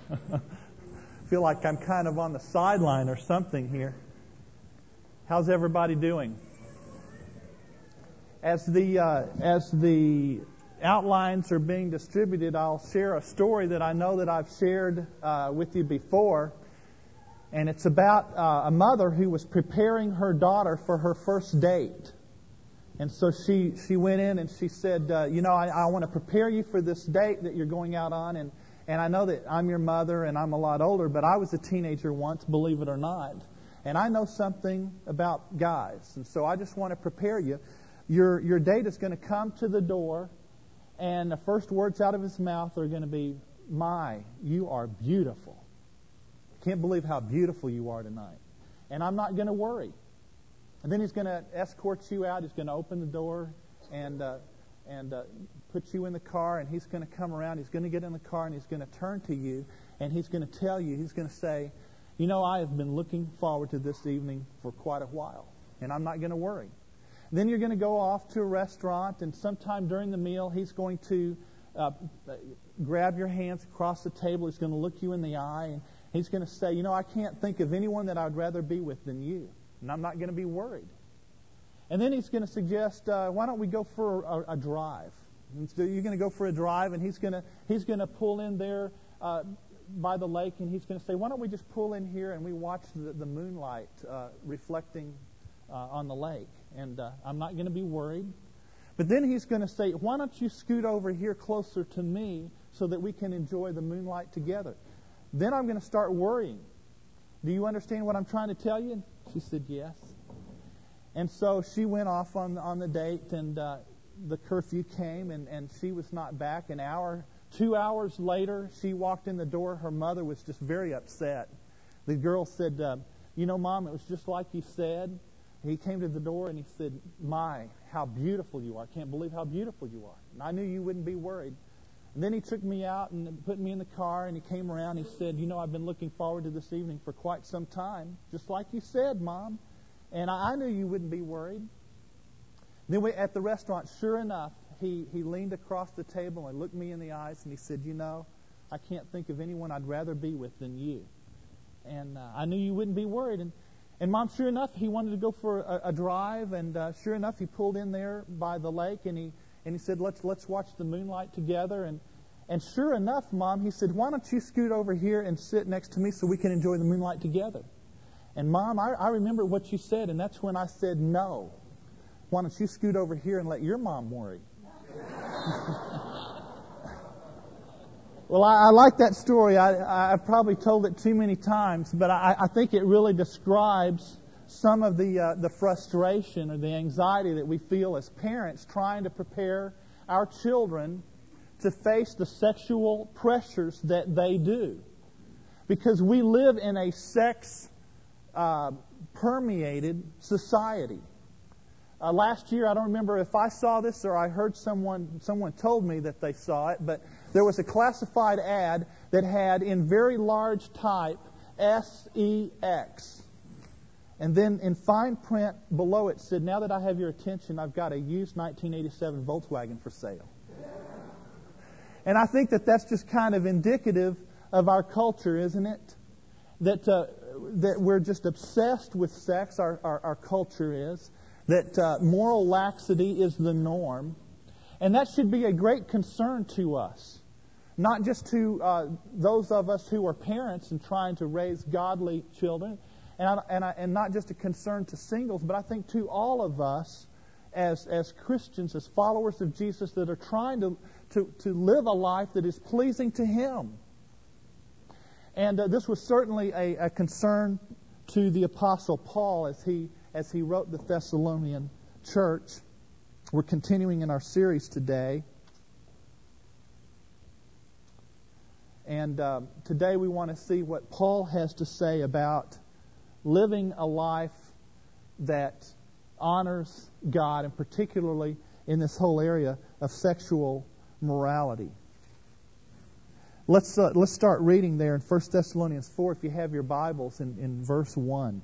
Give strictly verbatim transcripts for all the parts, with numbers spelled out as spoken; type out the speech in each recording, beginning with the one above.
feel like I'm kind of on the sideline or something here. How's everybody doing? As the uh, as the outlines are being distributed, I'll share a story that I know that I've shared uh, with you before, and it's about uh, a mother who was preparing her daughter for her first date. And so she, she went in and she said, uh, you know, I, I want to prepare you for this date that you're going out on, and, and I know that I'm your mother and I'm a lot older, but I was a teenager once, believe it or not, and I know something about guys, and so I just want to prepare you. Your, your date is going to come to the door, and the first words out of his mouth are going to be, "My, you are beautiful. I can't believe how beautiful you are tonight." And I'm not going to worry. And then he's going to escort you out. He's going to open the door and uh, and uh, put you in the car, and he's going to come around. He's going to get in the car, and he's going to turn to you, and he's going to tell you, he's going to say, "You know, I have been looking forward to this evening for quite a while, and I'm not going to worry." Then you're going to go off to a restaurant, and sometime during the meal, he's going to uh, grab your hands across the table. He's going to look you in the eye, and he's going to say, "You know, I can't think of anyone that I'd rather be with than you, and I'm not going to be worried." And then he's going to suggest, uh, "Why don't we go for a, a drive?" And so you're going to go for a drive, and he's going to he's going to pull in there uh, by the lake, and he's going to say, "Why don't we just pull in here and we watch the, the moonlight uh, reflecting uh, on the lake?" And uh, I'm not going to be worried. But then he's going to say, "Why don't you scoot over here closer to me so that we can enjoy the moonlight together?" Then I'm going to start worrying. "Do you understand what I'm trying to tell you?" And she said, "Yes." And so she went off on, on the date, and uh, the curfew came, and, and she was not back. An hour, two hours later, she walked in the door. Her mother was just very upset. The girl said, uh, "You know, Mom, it was just like you said." He came to the door and he said, "My, how beautiful you are. I can't believe how beautiful you are. And I knew you wouldn't be worried." And then he took me out and put me in the car, and he came around and he said, "You know, I've been looking forward to this evening for quite some time, just like you said, Mom. And I, I knew you wouldn't be worried." Then we, at the restaurant, sure enough, he, he leaned across the table and looked me in the eyes and he said, "You know, I can't think of anyone I'd rather be with than you. And uh, I knew you wouldn't be worried." And And Mom, sure enough, he wanted to go for a, a drive, and uh, sure enough, he pulled in there by the lake, and he and he said, "Let's let's watch the moonlight together." And and sure enough, Mom, he said, "Why don't you scoot over here and sit next to me so we can enjoy the moonlight together?" And Mom, I, I remember what you said, and that's when I said, "No. Why don't you scoot over here and let your mom worry?" Well, I, I like that story. I, I've probably told it too many times, but I, I think it really describes some of the uh, the frustration or the anxiety that we feel as parents trying to prepare our children to face the sexual pressures that they do. Because we live in a sex-permeated uh, society. Uh, last year, I don't remember if I saw this or I heard someone someone told me that they saw it, but there was a classified ad that had in very large type S E X. And then in fine print below it said, "Now that I have your attention, I've got a used nineteen eighty-seven Volkswagen for sale." And I think that that's just kind of indicative of our culture, isn't it? That uh, that we're just obsessed with sex, our, our, our culture is. That uh, moral laxity is the norm. And that should be a great concern to us. Not just to uh, those of us who are parents and trying to raise godly children. And, I, and, I, and not just a concern to singles, but I think to all of us as, as Christians, as followers of Jesus that are trying to, to, to live a life that is pleasing to Him. And uh, this was certainly a, a concern to the Apostle Paul as he as he wrote the Thessalonian church. We're continuing in our series today. And uh, today we want to see what Paul has to say about living a life that honors God, and particularly in this whole area of sexual morality. Let's uh, let's start reading there in First Thessalonians four, if you have your Bibles, in, in verse one.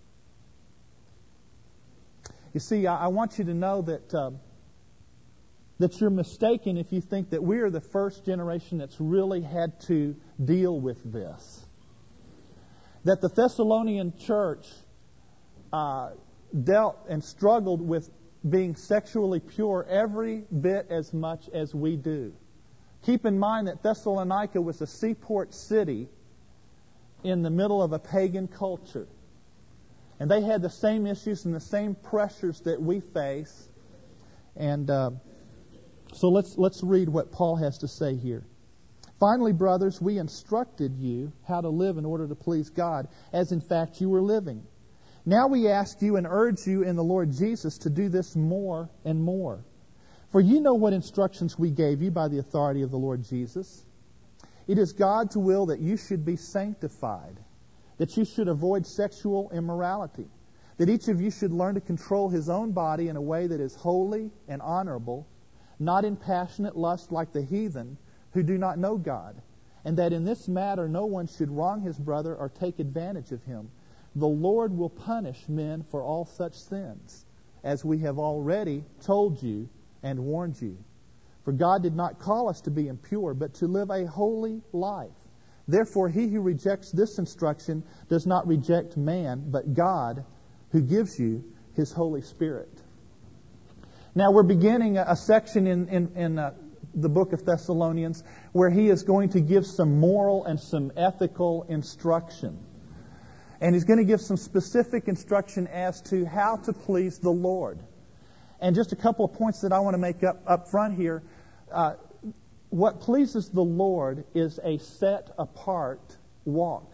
You see, I, I want you to know that uh, that you're mistaken if you think that we are the first generation that's really had to deal with this. That the Thessalonian church uh, dealt and struggled with being sexually pure every bit as much as we do. Keep in mind that Thessalonica was a seaport city in the middle of a pagan culture. And they had the same issues and the same pressures that we face. And uh, so let's let's read what Paul has to say here. Finally, brothers, we instructed you how to live in order to please God, as in fact you were living. Now we ask you and urge you in the Lord Jesus to do this more and more. For you know what instructions we gave you by the authority of the Lord Jesus. It is God's will that you should be sanctified, that you should avoid sexual immorality, that each of you should learn to control his own body in a way that is holy and honorable, not in passionate lust like the heathen who do not know God, and that in this matter no one should wrong his brother or take advantage of him. The Lord will punish men for all such sins, as we have already told you and warned you. For God did not call us to be impure, but to live a holy life. Therefore, he who rejects this instruction does not reject man, but God, who gives you his Holy Spirit. Now, we're beginning a section in, in, in uh, the book of Thessalonians where he is going to give some moral and some ethical instruction. And he's going to give some specific instruction as to how to please the Lord. And just a couple of points that I want to make up, up front here. Uh, what pleases the Lord is a set-apart walk.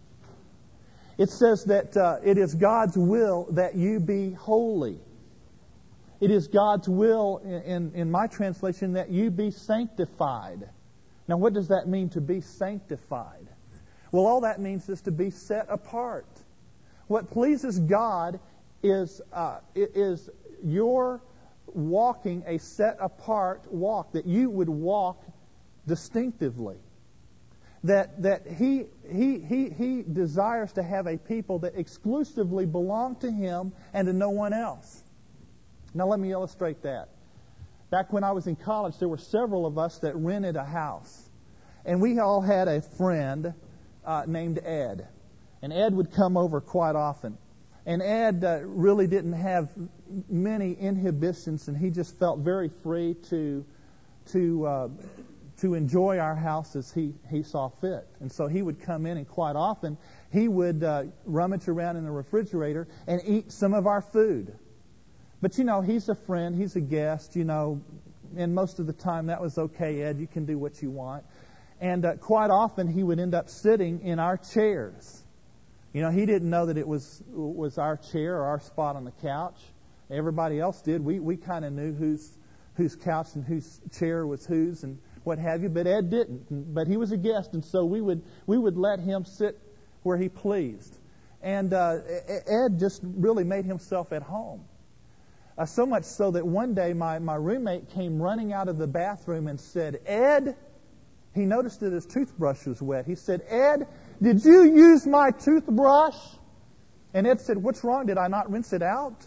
It says that uh, it is God's will that you be holy. It is God's will, in, in my translation, that you be sanctified. Now, what does that mean, to be sanctified? Well, all that means is to be set apart. What pleases God is uh, is your walking a set-apart walk, that you would walk distinctively. That that he he he he desires to have a people that exclusively belong to Him and to no one else. Now let me illustrate that. Back when I was in college, there were several of us that rented a house. And we all had a friend uh, named Ed. And Ed would come over quite often. And Ed uh, really didn't have many inhibitions, and he just felt very free to to uh, to enjoy our house as he, he saw fit. And so he would come in, and quite often he would uh, rummage around in the refrigerator and eat some of our food. But, you know, he's a friend, he's a guest, you know, and most of the time that was okay, Ed, you can do what you want. And uh, quite often he would end up sitting in our chairs. You know, he didn't know that it was was our chair or our spot on the couch. Everybody else did. We we kind of knew whose whose couch and whose chair was whose and what have you. But Ed didn't. But he was a guest, and so we would we would let him sit where he pleased. And uh, Ed just really made himself at home. Uh, so much so that one day my, my roommate came running out of the bathroom and said, "Ed," he noticed that his toothbrush was wet. He said, "Ed, did you use my toothbrush?" And Ed said, "What's wrong? Did I not rinse it out?"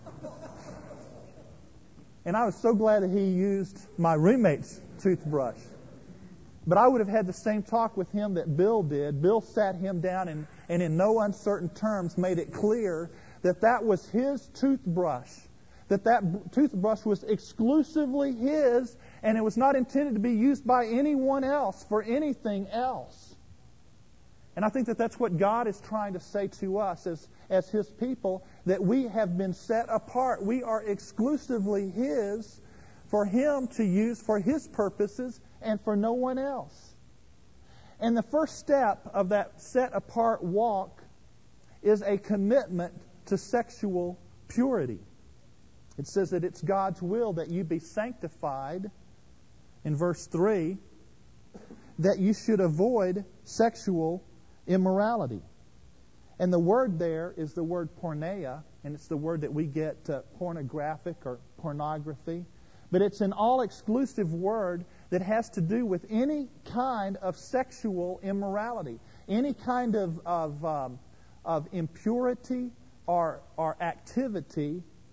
And I was so glad that he used my roommate's toothbrush. But I would have had the same talk with him that Bill did. Bill sat him down and, and in no uncertain terms made it clear that that was his toothbrush. That that toothbrush was exclusively his, and it was not intended to be used by anyone else for anything else. And I think that that's what God is trying to say to us as, as His people, that we have been set apart. We are exclusively His, for Him to use for His purposes and for no one else. And the first step of that set-apart walk is a commitment to sexual purity. It says that it's God's will that you be sanctified, in verse three, that you should avoid sexual immorality. And the word there is the word porneia, and it's the word that we get uh, pornographic or pornography. But it's an all-exclusive word that has to do with any kind of sexual immorality, any kind of of, um, of impurity or, or activity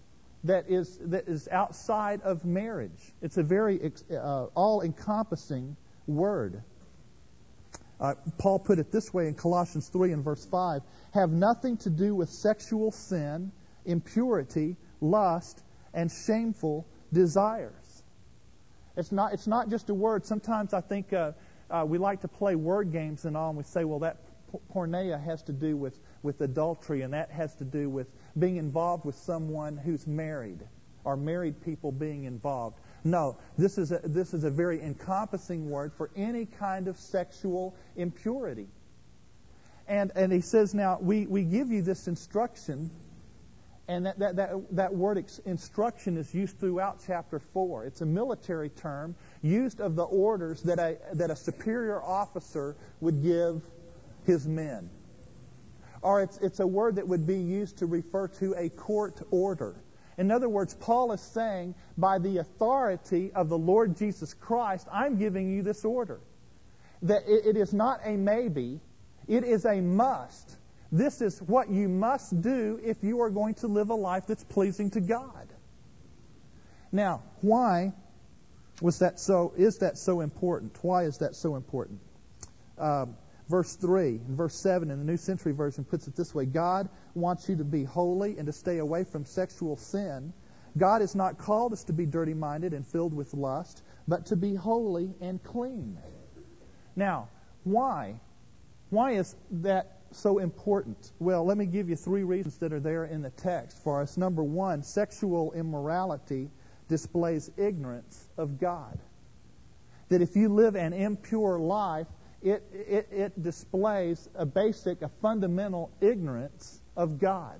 that is that is outside of marriage. It's a very uh, all-encompassing word. Uh, Paul put it this way in Colossians three and verse five, have nothing to do with sexual sin, impurity, lust, and shameful desires. It's not, it's not just a word. Sometimes I think uh, uh, we like to play word games and all, and we say, well, that porneia has to do with, with adultery, and that has to do with being involved with someone who's married, or married people being involved. No, this is a, this is a very encompassing word for any kind of sexual impurity. And and he says, now, we, we give you this instruction, and that, that, that, that word ex- instruction is used throughout chapter four. It's a military term used of the orders that a, that a superior officer would give his men. Or it's, it's a word that would be used to refer to a court order. In other words, Paul is saying, by the authority of the Lord Jesus Christ, I'm giving you this order. That it, it is not a maybe, it is a must. This is what you must do if you are going to live a life that's pleasing to God. Now, why was that so? Is that so important? Why is that so important? Um, verse three and verse seven in the New Century Version puts it this way: God wants you to be holy and to stay away from sexual sin. God has not called us to be dirty-minded and filled with lust, but to be holy and clean. Now, why? Why is that so important? Well, let me give you three reasons that are there in the text for us. Number one, sexual immorality displays ignorance of God. That if you live an impure life, it, it, it displays a basic, a fundamental ignorance of God.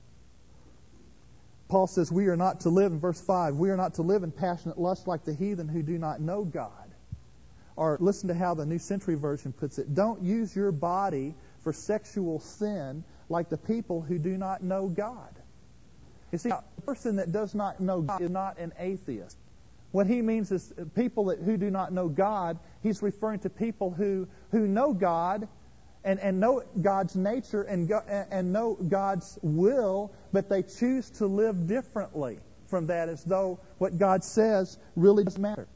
Paul says we are not to live, in verse five, we are not to live in passionate lust like the heathen who do not know God. Or listen to how the New Century Version puts it. Don't use your body for sexual sin like the people who do not know God. You see, a person that does not know God is not an atheist. What he means is people that, who do not know God, he's referring to people who, who know God and, and know God's nature and, go, and know God's will, but they choose to live differently from that, as though what God says really doesn't matter.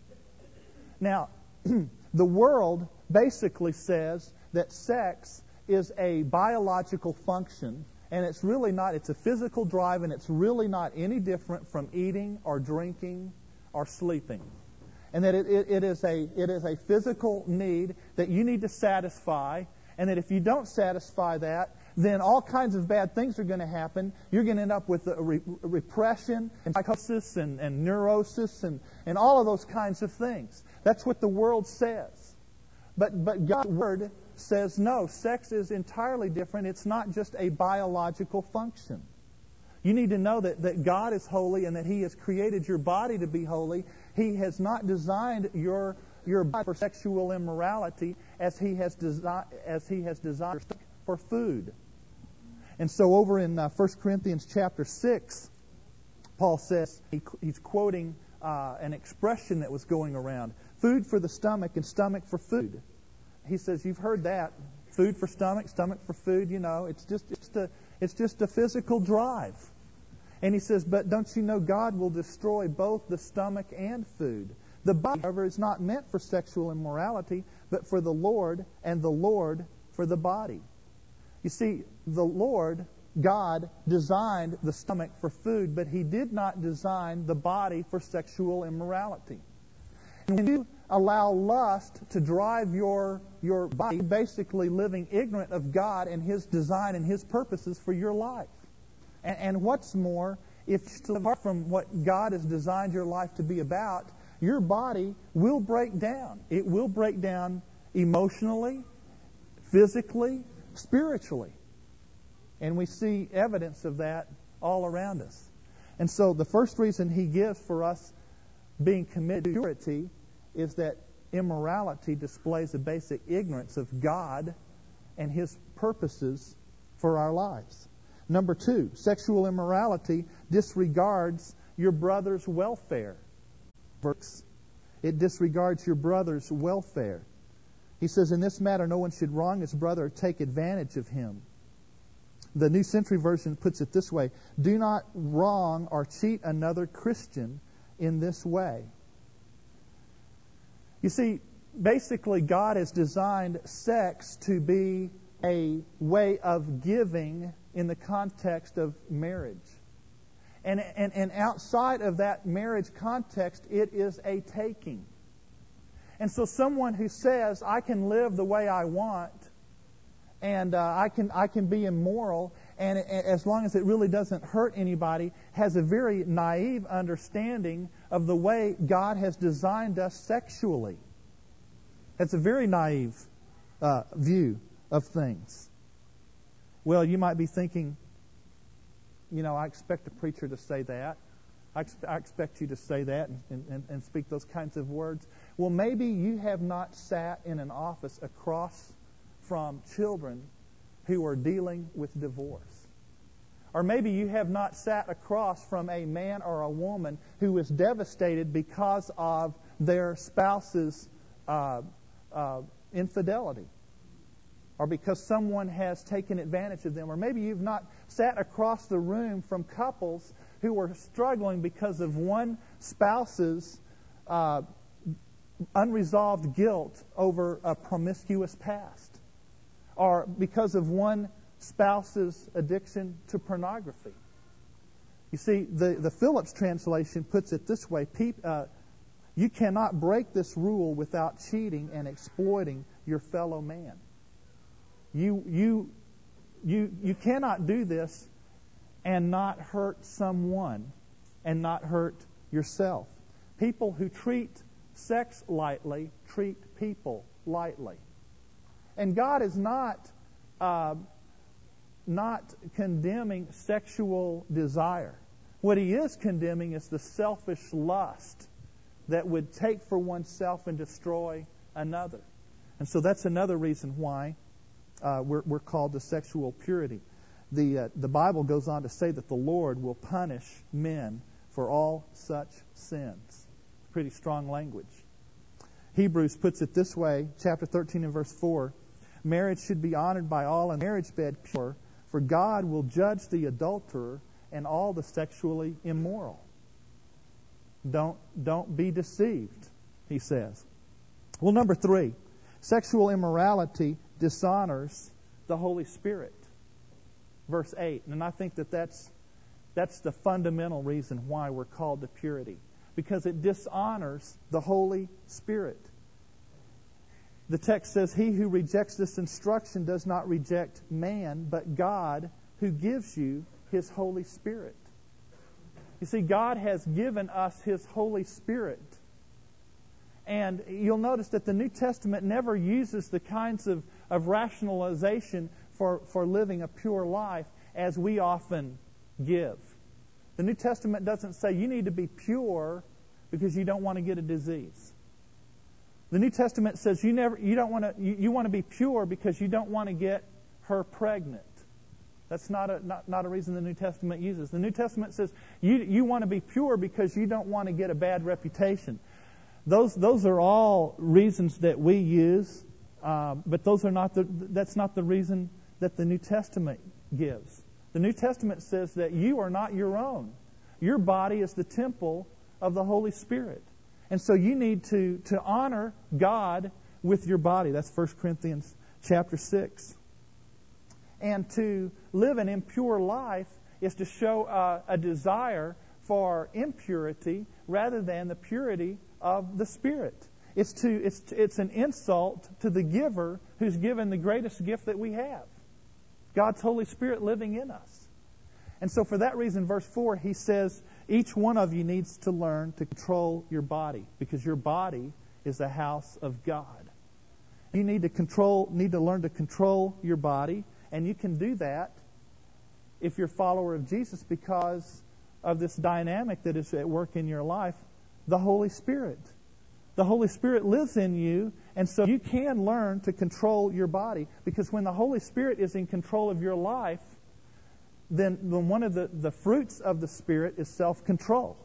Now, the world basically says that sex is a biological function, and it's really not. It's a physical drive, and it's really not any different from eating or drinking or sleeping. And that it, it, it is a it is a physical need that you need to satisfy, and that if you don't satisfy that, then all kinds of bad things are going to happen. You're going to end up with a re- repression and psychosis and, and neurosis and, and all of those kinds of things. That's what the world says. But but God's Word says no, sex is entirely different. It's not just a biological function. You need to know that, that God is holy and that He has created your body to be holy. He has not designed your your body for sexual immorality as He has designed as He has designed for food. And so over in uh, First Corinthians chapter six, Paul says, he, he's quoting uh, an expression that was going around. Food for the stomach and stomach for food. He says, you've heard that. Food for stomach, stomach for food, you know. It's just, it's just, a, it's just a physical drive. And he says, but don't you know God will destroy both the stomach and food? The body, however, is not meant for sexual immorality, but for the Lord, and the Lord for the body. You see, the Lord, God, designed the stomach for food, but He did not design the body for sexual immorality. And when you allow lust to drive your, your body, you're basically living ignorant of God and His design and His purposes for your life. And, and what's more, if you live apart from what God has designed your life to be about, your body will break down. It will break down emotionally, physically, spiritually. And we see evidence of that all around us. And so the first reason he gives for us being committed to purity is that immorality displays a basic ignorance of God and His purposes for our lives. Number two, sexual immorality disregards your brother's welfare. It disregards your brother's welfare. He says, in this matter, no one should wrong his brother or take advantage of him. the New Century Version puts it this way: do not wrong or cheat another Christian in this way. You see, basically God has designed sex to be a way of giving in the context of marriage. And, and, and outside of that marriage context, it is a taking. And so someone who says, I can live the way I want, and uh, I can I can be immoral, and it, as long as it really doesn't hurt anybody, has a very naive understanding of the way God has designed us sexually. That's a very naive uh, view of things. Well, you might be thinking, you know, I expect a preacher to say that. I, ex- I expect you to say that and, and, and speak those kinds of words. Well, maybe you have not sat in an office across from children who are dealing with divorce. Or maybe you have not sat across from a man or a woman who is devastated because of their spouse's uh, uh, infidelity, or because someone has taken advantage of them. Or maybe you've not sat across the room from couples who are struggling because of one spouse's uh, unresolved guilt over a promiscuous past, or because of one spouse's addiction to pornography. You see, the, the Phillips translation puts it this way: Pe- uh, you cannot break this rule without cheating and exploiting your fellow man. You, you, you, you cannot do this and not hurt someone and not hurt yourself. People who treat sex lightly treat people lightly. And God is not, uh, not condemning sexual desire. What He is condemning is the selfish lust that would take for oneself and destroy another. And so that's another reason why Uh, we're, we're called to sexual purity. The, uh, the Bible goes on to say that the Lord will punish men for all such sins. Pretty strong language. Hebrews puts it this way, chapter thirteen and verse four: marriage should be honored by all and the marriage bed pure, for God will judge the adulterer and all the sexually immoral. Don't, don't be deceived, he says. Well, number three, sexual immorality dishonors the Holy Spirit. Verse eight. And I think that that's, that's the fundamental reason why we're called to purity. Because it dishonors the Holy Spirit. The text says, he who rejects this instruction does not reject man, but God, who gives you His Holy Spirit. You see, God has given us His Holy Spirit. And you'll notice that the New Testament never uses the kinds of, of rationalization for, for living a pure life as we often give. The New Testament doesn't say you need to be pure because you don't want to get a disease. The New Testament says you never you don't want to you, you want to be pure because you don't want to get her pregnant. That's not a not, not a reason the New Testament uses. The New Testament says you you want to be pure because you don't want to get a bad reputation. Those those are all reasons that we use, uh, but those are not the that's not the reason that the New Testament gives. The New Testament says that you are not your own. Your body is the temple of the Holy Spirit, and so you need to to honor God with your body. That's First Corinthians chapter six. And to live an impure life is to show uh, a desire for impurity rather than the purity of the Spirit. It's to it's to, it's an insult to the giver who's given the greatest gift that we have, God's Holy Spirit living in us. And so for that reason, verse four, he says, each one of you needs to learn to control your body, because your body is the house of God. You need to control, need to learn to control your body, and you can do that if you're a follower of Jesus because of this dynamic that is at work in your life, the Holy Spirit. The Holy Spirit lives in you, and so you can learn to control your body, because when the Holy Spirit is in control of your life, then, then one of the, the fruits of the Spirit is self-control.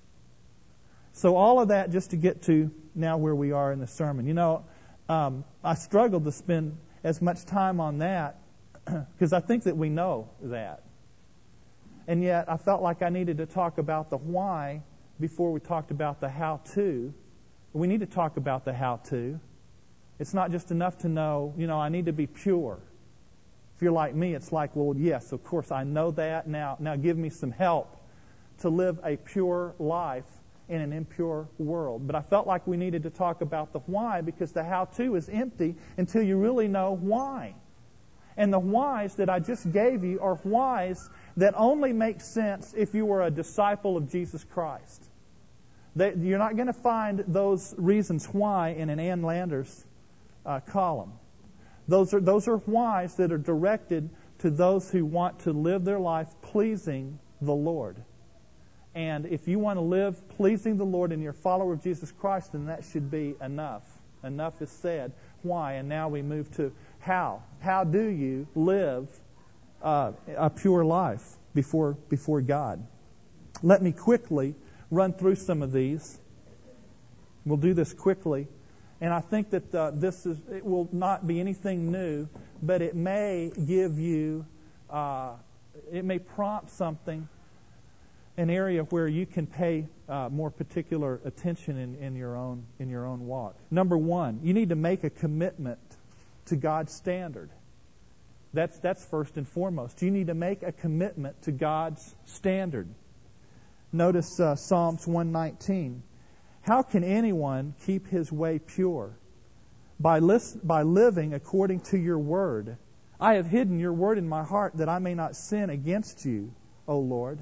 So all of that just to get to now where we are in the sermon. You know, um, I struggled to spend as much time on that because I think that we know that. And yet I felt like I needed to talk about the why before we talked about the how-to. We need to talk about the how-to. It's not just enough to know, you know, I need to be pure. If you're like me, it's like, well, yes, of course, I know that. Now, now give me some help to live a pure life in an impure world. But I felt like we needed to talk about the why, because the how-to is empty until you really know why. And the whys that I just gave you are whys that only make sense if you were a disciple of Jesus Christ. They, you're not going to find those reasons why in an Ann Landers uh, column. Those are, those are whys that are directed to those who want to live their life pleasing the Lord. And if you want to live pleasing the Lord and you're a follower of Jesus Christ, then that should be enough. Enough is said. Why? And now we move to how. How do you live uh, a pure life before, before God? Let me quickly run through some of these. We'll do this quickly. And I think that uh, this is, it will not be anything new, but it may give you, uh, it may prompt something, an area where you can pay uh, more particular attention in, in your own in your own walk. Number one, you need to make a commitment to God's standard. That's that's first and foremost. You need to make a commitment to God's standard. Notice uh, Psalms one nineteen. How can anyone keep his way pure? By, list, by living according to your word. I have hidden your word in my heart that I may not sin against you, O Lord.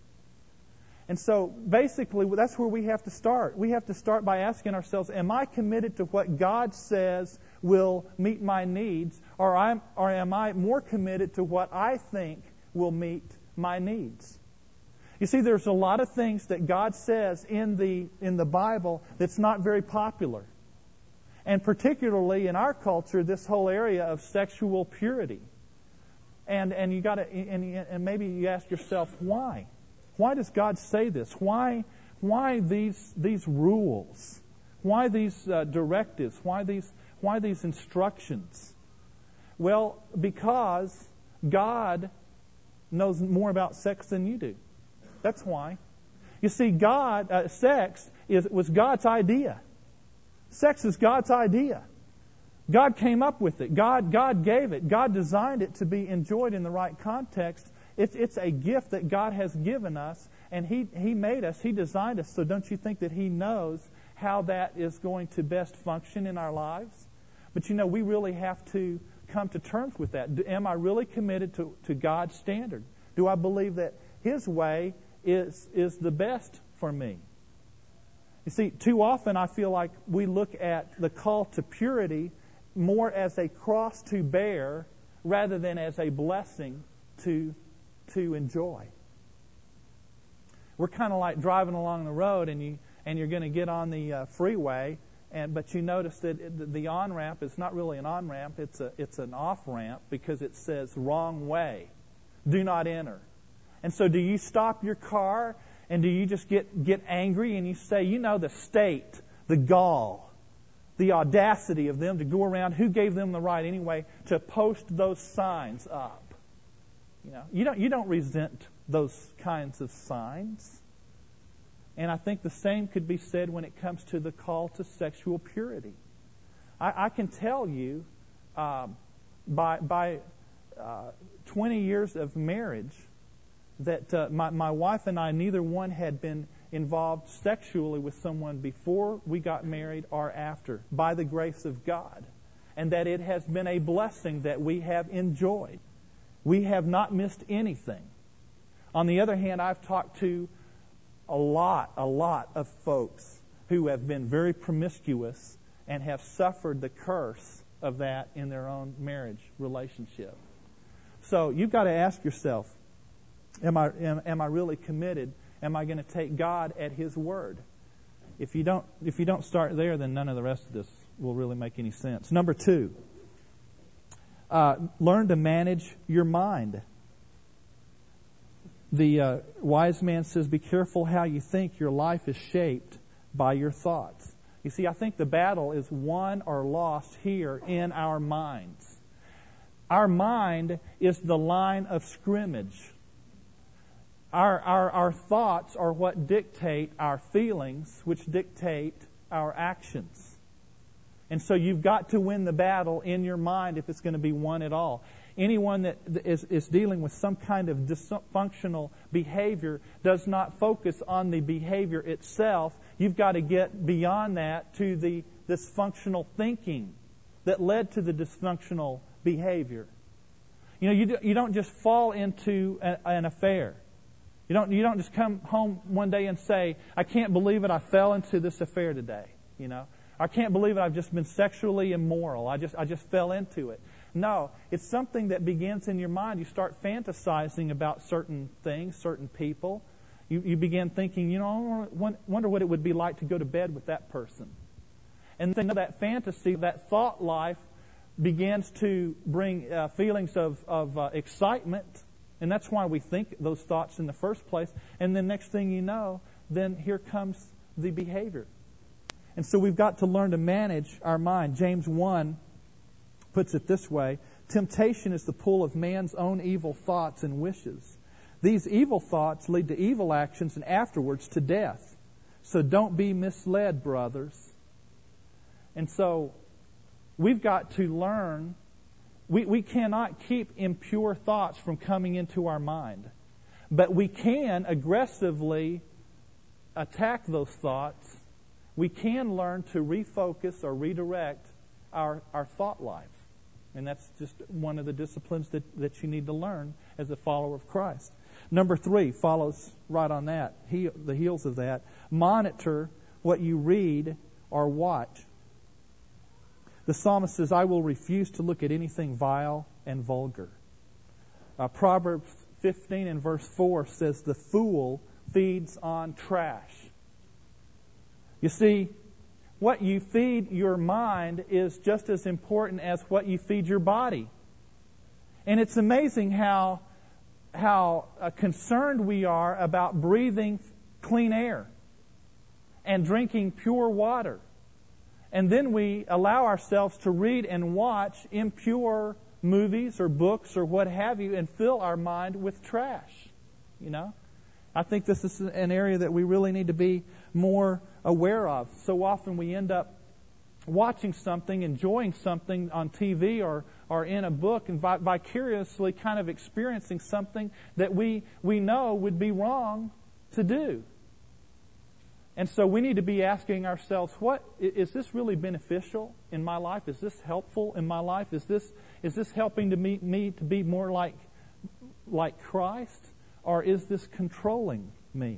And so basically that's where we have to start. We have to start by asking ourselves, am I committed to what God says will meet my needs, or, I'm, or am I more committed to what I think will meet my needs? You see, there's a lot of things that God says in the in the Bible that's not very popular. And particularly in our culture, this whole area of sexual purity. And and you got to and, and maybe you ask yourself, why? Why does God say this? Why why these these rules? Why these uh, directives? Why these why these instructions? Well, because God knows more about sex than you do. That's why. You see, God, uh, sex is, was God's idea. Sex is God's idea. God came up with it. God, God gave it. God designed it to be enjoyed in the right context. It's, it's a gift that God has given us, and He, He made us. He designed us. So don't you think that He knows how that is going to best function in our lives? But you know, we really have to come to terms with that. Am I really committed to, to God's standard? Do I believe that His way is is the best for me? You see, too often I feel like we look at the call to purity more as a cross to bear rather than as a blessing to to enjoy. We're kind of like driving along the road, and you and you're going to get on the uh, freeway, and but you notice that it, the on-ramp is not really an on-ramp; it's a it's an off-ramp because it says wrong way, do not enter. And so do you stop your car and do you just get, get angry and you say, you know, the state, the gall, the audacity of them to go around, who gave them the right anyway to post those signs up? You know, you don't, you don't resent those kinds of signs. And I think the same could be said when it comes to the call to sexual purity. I, I can tell you um, by, by uh, twenty years of marriage, that uh, my, my wife and I, neither one had been involved sexually with someone before we got married or after, by the grace of God. And that it has been a blessing that we have enjoyed. We have not missed anything. On the other hand, I've talked to a lot, a lot of folks who have been very promiscuous and have suffered the curse of that in their own marriage relationship. So you've got to ask yourself, Am I am, am I really committed? Am I going to take God at His word? If you don't if you don't start there, then none of the rest of this will really make any sense. Number two, uh, learn to manage your mind. The uh, wise man says, "Be careful how you think. Your life is shaped by your thoughts." You see, I think the battle is won or lost here in our minds. our mind is the line of scrimmage. Our, our, our thoughts are what dictate our feelings, which dictate our actions. And so you've got to win the battle in your mind if it's going to be won at all. Anyone that is, is dealing with some kind of dysfunctional behavior does not focus on the behavior itself. You've got to get beyond that to the dysfunctional thinking that led to the dysfunctional behavior. You know, you, do, you don't just fall into a, an affair. You don't, you don't just come home one day and say, I can't believe it, I fell into this affair today. You know, I can't believe it, I've just been sexually immoral. I just, I just fell into it. No, it's something that begins in your mind. You start fantasizing about certain things, certain people. You, you begin thinking, you know, I wonder what it would be like to go to bed with that person. And then that fantasy, that thought life begins to bring uh, feelings of, of uh, excitement. And that's why we think those thoughts in the first place. And then next thing you know, then here comes the behavior. And so we've got to learn to manage our mind. James one puts it this way: temptation is the pull of man's own evil thoughts and wishes. These evil thoughts lead to evil actions and afterwards to death. So don't be misled, brothers. And so we've got to learn, we, we cannot keep impure thoughts from coming into our mind. But we can aggressively attack those thoughts. We can learn to refocus or redirect our, our thought life. And that's just one of the disciplines that, that you need to learn as a follower of Christ. Number three follows right on that, he, the heels of that. Monitor what you read or watch. The psalmist says, I will refuse to look at anything vile and vulgar. Uh, Proverbs fifteen and verse four says, the fool feeds on trash. You see, what you feed your mind is just as important as what you feed your body. And it's amazing how, how uh, concerned we are about breathing clean air and drinking pure water. And then we allow ourselves to read and watch impure movies or books or what have you and fill our mind with trash. You know? I think this is an area that we really need to be more aware of. So often we end up watching something, enjoying something on T V or, or in a book and vicariously kind of experiencing something that we, we know would be wrong to do. And so we need to be asking ourselves, what is this really beneficial in my life? Is this helpful in my life? Is this is this helping to me, me to be more like like Christ? Or is this controlling me?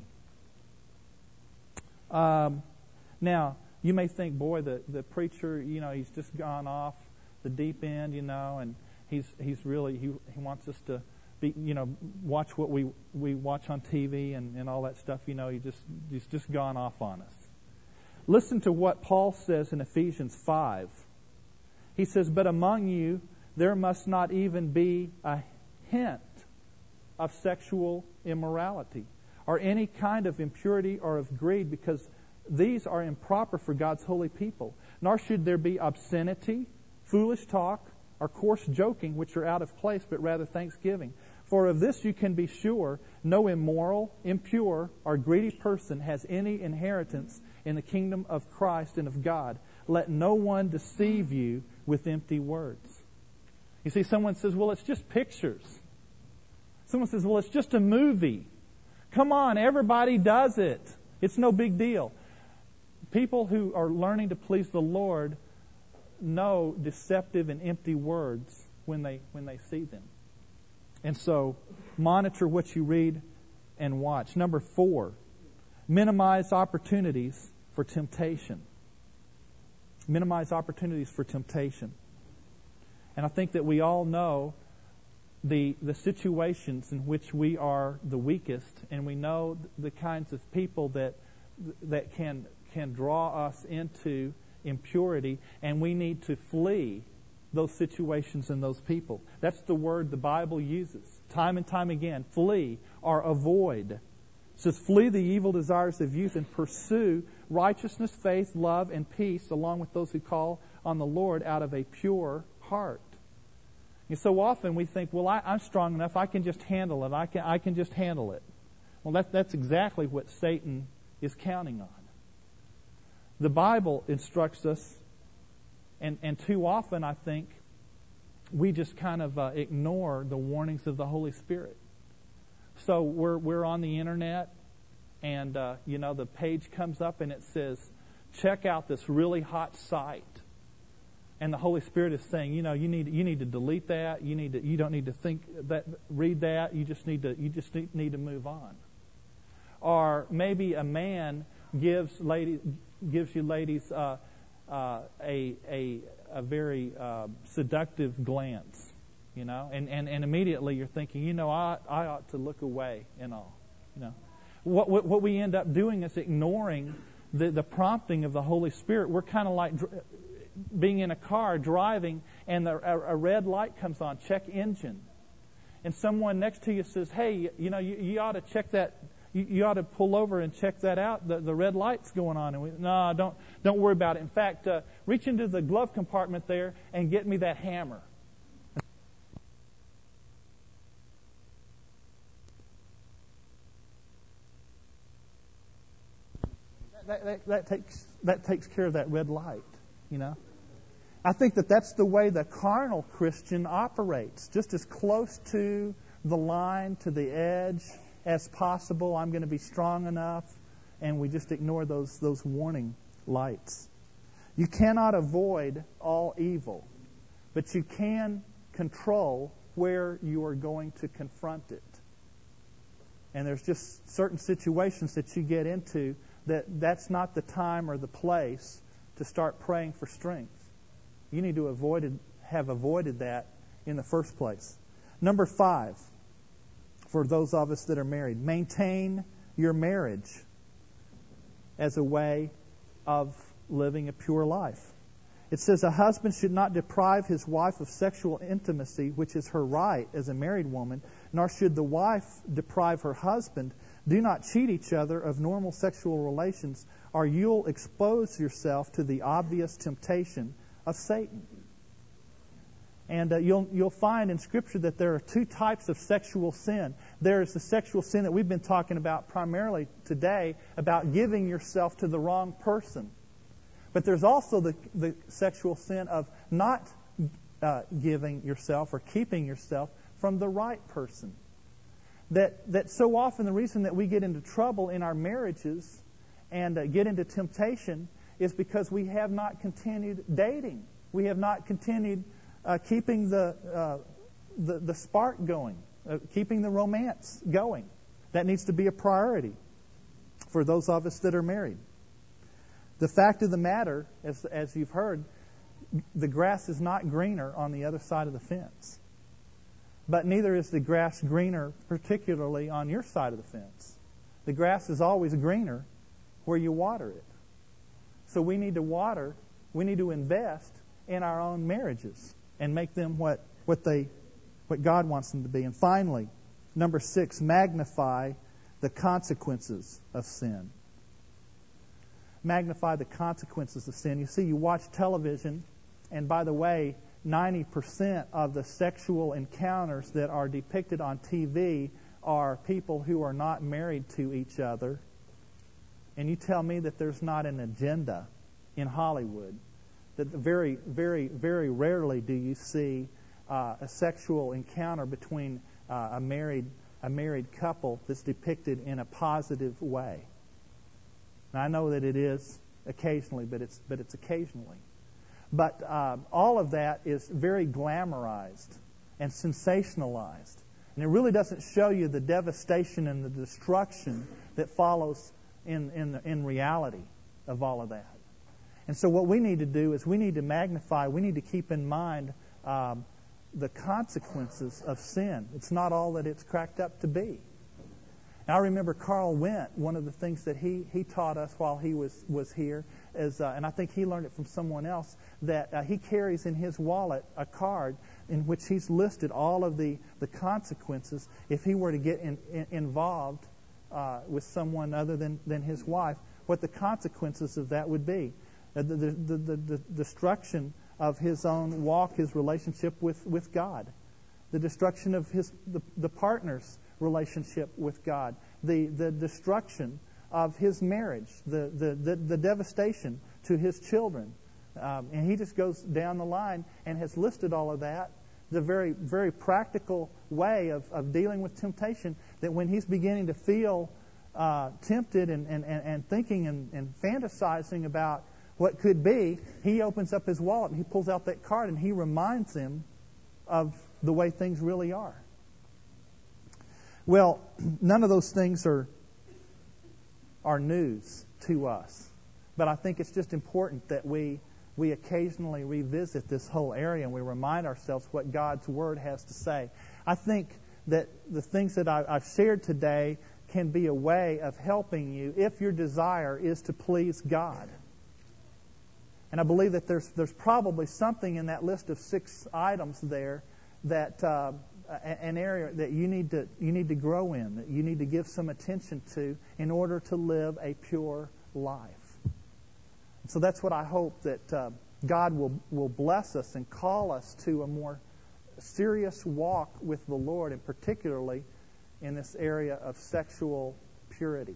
Um, now, you may think, boy, the, the preacher, you know, he's just gone off the deep end, you know, and he's he's really, he, he wants us to be, you know, watch what we, we watch on T V and, and all that stuff, you know, he just he's just gone off on us. Listen to what Paul says in Ephesians five. He says, but among you there must not even be a hint of sexual immorality or any kind of impurity or of greed, because these are improper for God's holy people. Nor should there be obscenity, foolish talk, or coarse joking, which are out of place, but rather thanksgiving. For of this you can be sure, no immoral, impure, or greedy person has any inheritance in the kingdom of Christ and of God. Let no one deceive you with empty words. You see, someone says, well, it's just pictures. Someone says, well, it's just a movie. Come on, everybody does it. It's no big deal. People who are learning to please the Lord know deceptive and empty words when they when they see them. And so, monitor what you read and watch. Number four, minimize opportunities for temptation. Minimize opportunities for temptation. And I think that we all know the the situations in which we are the weakest, and we know the kinds of people that that can can draw us into impurity, and we need to flee those situations and those people. That's the word the Bible uses time and time again. Flee or avoid. It says, flee the evil desires of youth and pursue righteousness, faith, love, and peace along with those who call on the Lord out of a pure heart. And so often we think, well, I, I'm strong enough, I can just handle it. I can, I can just handle it. Well, that, that's exactly what Satan is counting on. The Bible instructs us, and, and too often I think we just kind of uh, ignore the warnings of the Holy Spirit. So we're we're on the internet, and uh, you know the page comes up and it says, check out this really hot site. And the Holy Spirit is saying, you know, you need you need to delete that. You need to you don't need to think that read that. You just need to you just need, need to move on. Or maybe a man gives lady gives you ladies uh, uh, a a a very uh, seductive glance, you know, and, and, and immediately you're thinking, you know, I I ought to look away and all, you know. What what, what we end up doing is ignoring the, the prompting of the Holy Spirit. We're kind of like being in a car driving, and the, a, a red light comes on, check engine. And someone next to you says, hey, you know, you, you ought to check that, you, you ought to pull over and check that out. The, the red light's going on. And we, no, don't, don't worry about it. In fact, uh, reach into the glove compartment there and get me that hammer. That, that, that takes that takes care of that red light, you know. I think that that's the way the carnal Christian operates, just as close to the line, to the edge as possible. I'm going to be strong enough, and we just ignore those those warning lights. You cannot avoid all evil, but you can control where you are going to confront it. And there's just certain situations that you get into that that's not the time or the place to start praying for strength. You need to avoid it, have avoided that in the first place. Number five, for those of us that are married, maintain your marriage as a way of living a pure life. It says a husband should not deprive his wife of sexual intimacy, which is her right as a married woman, nor should the wife deprive her husband. Do not cheat each other of normal sexual relations, or you'll expose yourself to the obvious temptation of Satan. And uh, you'll you'll find in Scripture that there are two types of sexual sin. There is the sexual sin that we've been talking about primarily today, about giving yourself to the wrong person. But there's also the, the sexual sin of not uh, giving yourself or keeping yourself from the right person. That that so often the reason that we get into trouble in our marriages and uh, get into temptation is because we have not continued dating. We have not continued uh, keeping the, uh, the the spark going, uh, keeping the romance going. That needs to be a priority for those of us that are married. The fact of the matter, as as you've heard, the grass is not greener on the other side of the fence. But neither is the grass greener, particularly on your side of the fence. The grass is always greener where you water it. So we need to water, we need to invest in our own marriages and make them what, what they what God wants them to be. And finally, number six, magnify the consequences of sin. Magnify the consequences of sin. You see, you watch television, and by the way, ninety percent of the sexual encounters that are depicted on T V are people who are not married to each other. And you tell me that there's not an agenda in Hollywood, that very, very, very rarely do you see uh, a sexual encounter between uh, a married a married couple that's depicted in a positive way. Now, I know that it is occasionally, but it's but it's occasionally. But uh, all of that is very glamorized and sensationalized. And it really doesn't show you the devastation and the destruction that follows in, in, in reality of all of that. And so what we need to do is we need to magnify, we need to keep in mind um, the consequences of sin. It's not all that it's cracked up to be. Now, I remember Carl Wendt, one of the things that he, he taught us while he was, was here, is, uh, and I think he learned it from someone else, that uh, he carries in his wallet a card in which he's listed all of the, the consequences if he were to get in, in, involved uh, with someone other than, than his wife, what the consequences of that would be. Uh, the, the, the, the destruction of his own walk, his relationship with, with God. the destruction of his the, the partner's relationship with God, the, the destruction of his marriage, the, the, the, the devastation to his children. Um, and he just goes down the line and has listed all of that. The very, very practical way of, of dealing with temptation, that when he's beginning to feel uh, tempted and, and, and thinking and, and fantasizing about what could be, he opens up his wallet and he pulls out that card and he reminds him of the way things really are. Well, none of those things are, are news to us. But I think it's just important that we we occasionally revisit this whole area and we remind ourselves what God's Word has to say. I think that the things that I, I've shared today can be a way of helping you if your desire is to please God. And I believe that there's there's probably something in that list of six items there that uh, an area that you need to you need to grow in, that you need to give some attention to in order to live a pure life. So that's what I hope, that uh, God will, will bless us and call us to a more serious walk with the Lord, and particularly in this area of sexual purity.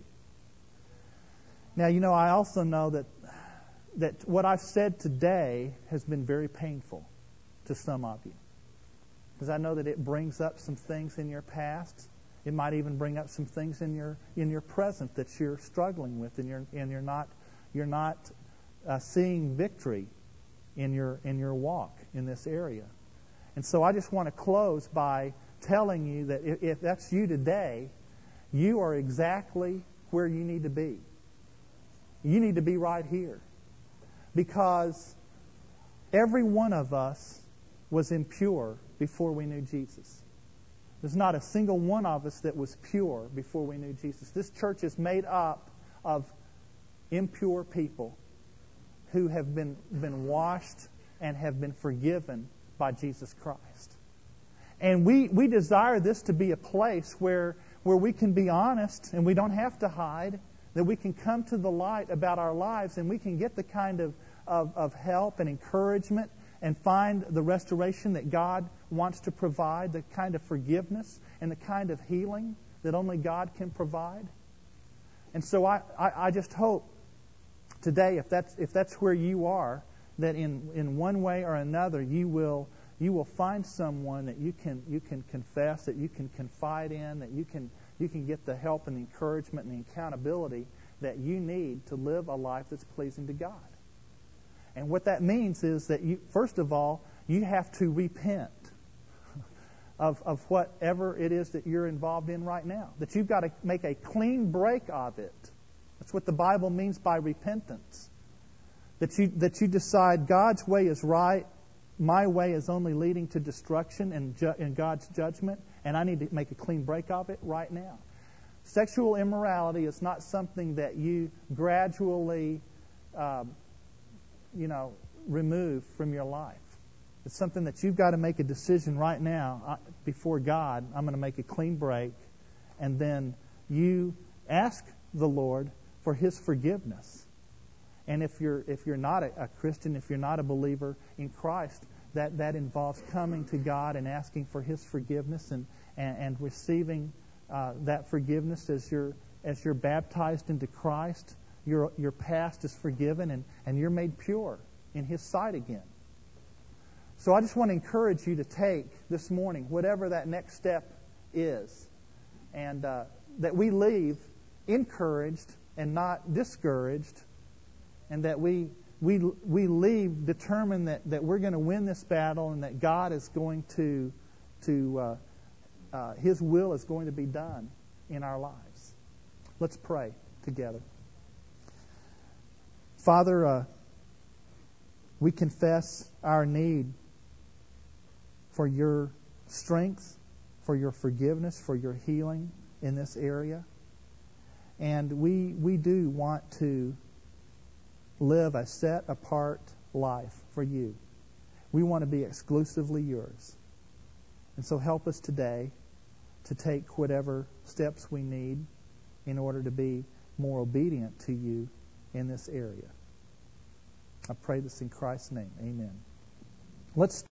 Now, you know, I also know that that what I've said today has been very painful to some of you, because I know that it brings up some things in your past. It might even bring up some things in your in your present that you're struggling with, and you're and you're not you're not Uh, seeing victory in your in your walk in this area. And so I just want to close by telling you that if, if that's you today, you are exactly where you need to be. You need to be right here. Because every one of us was impure before we knew Jesus. There's not a single one of us that was pure before we knew Jesus. This church is made up of impure people who have been, been washed and have been forgiven by Jesus Christ. And we, we desire this to be a place where, where we can be honest and we don't have to hide, that we can come to the light about our lives and we can get the kind of, of, of help and encouragement and find the restoration that God wants to provide, the kind of forgiveness and the kind of healing that only God can provide. And so I, I, I just hope today, if that's if that's where you are, that in, in one way or another you will you will find someone that you can you can confess, that you can confide in, that you can you can get the help and the encouragement and the accountability that you need to live a life that's pleasing to God. And what that means is that you, first of all, you have to repent of of whatever it is that you're involved in right now. That you've got to make a clean break of it. That's what the Bible means by repentance. That you that you decide God's way is right, my way is only leading to destruction and, ju- and God's judgment, and I need to make a clean break of it right now. Sexual immorality is not something that you gradually, um, you know, remove from your life. It's something that you've got to make a decision right now uh, before God. I'm going to make a clean break, and then you ask the Lord for His forgiveness. And if you're if you're not a, a Christian, if you're not a believer in Christ, that, that involves coming to God and asking for His forgiveness and, and, and receiving uh, that forgiveness as you're as you're baptized into Christ. Your your past is forgiven and, and you're made pure in His sight again. So I just want to encourage you to take this morning whatever that next step is, and uh, that we leave encouraged and not discouraged, and that we we we leave determined that, that we're going to win this battle, and that God is going to to uh, uh, His will is going to be done in our lives. Let's pray together. Father, uh, we confess our need for Your strength, for Your forgiveness, for Your healing in this area. And we we do want to live a set-apart life for You. We want to be exclusively Yours. And so help us today to take whatever steps we need in order to be more obedient to You in this area. I pray this in Christ's name. Amen. Let's